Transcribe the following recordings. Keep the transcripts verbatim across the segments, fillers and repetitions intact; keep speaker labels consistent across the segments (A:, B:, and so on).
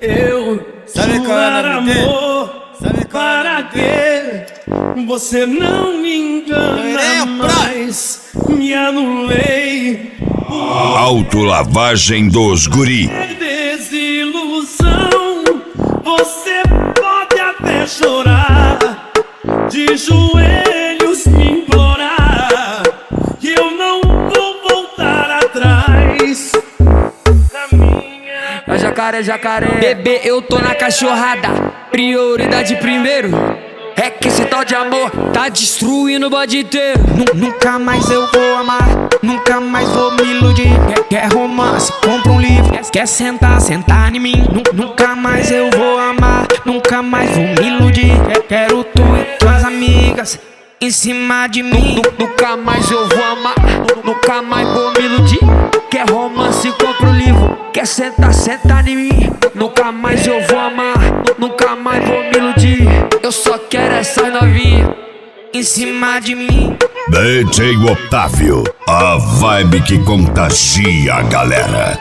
A: Eu
B: Sabe qual
A: jurar
B: é o nome dele?
A: amor,
B: Sabe qual é o
A: para
B: nome dele?
A: que você não me engana
B: Loirinha pra-
A: mais. Me anulei por
C: Autolavagem dos guri.
A: desilusão. Você pode até chorar, de joelhos me implorar, que eu não vou voltar atrás. Na minha
D: É jacaré, jacaré. Bebê, eu tô na cachorrada. Prioridade primeiro. É que esse tal de amor tá destruindo o bode inteiro.
E: Nu- Nunca mais eu vou amar, nunca mais vou me iludir. Quer, quer romance, compra um livro. Quer, quer sentar, sentar em mim. Nu- Nunca mais eu vou amar, nunca mais vou me iludir. Quer, quero tu e tuas amigas em cima de mim.
D: Nu- Nunca mais eu vou amar, nu- nunca mais vou me iludir. Quer romance, compra o livro. Quer sentar, sentar em mim. Nunca mais eu vou amar, nu- nunca mais vou me iludir. Eu só quero essa novinha
E: Em cima de mim.
C: D J Otávio, a vibe que contagia a galera.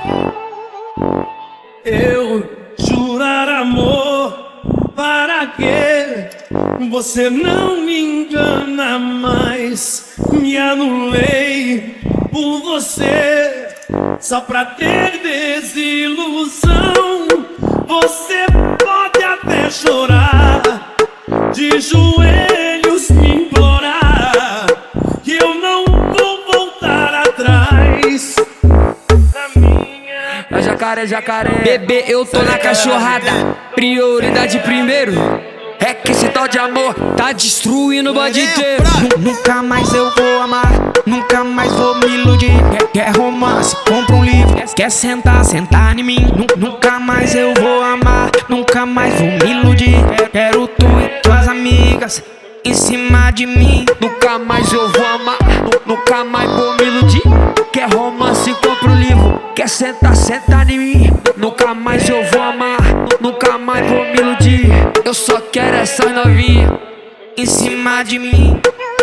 A: Eu jurar amor, para que você não me engana mais. Me anulei por você, só pra ter desilusão. Você pode até chorar, de joelhos me implorar, que eu não vou voltar atrás. Na minha
D: É jacaré, jacaré. Bebê, eu tô na cachorrada. Prioridade primeiro. É que esse tal de amor tá destruindo o bode inteiro.
E: Nu- Nunca mais eu vou amar, nunca mais vou me iludir. Quer, quer romance, compra um livro. Quer, quer sentar, sentar em mim. Nu- Nunca mais eu vou amar, nunca mais vou me iludir. Quer, quero tu e tuas amigas em cima de mim.
D: Nunca mais eu vou amar, nu- nunca mais vou me iludir. Quer romance, compra o livro. Quer sentar, sentar em mim. Nunca mais eu vou amar, nu- nunca mais vou me iludir. Eu só quero essa novinha
E: Em cima de mim.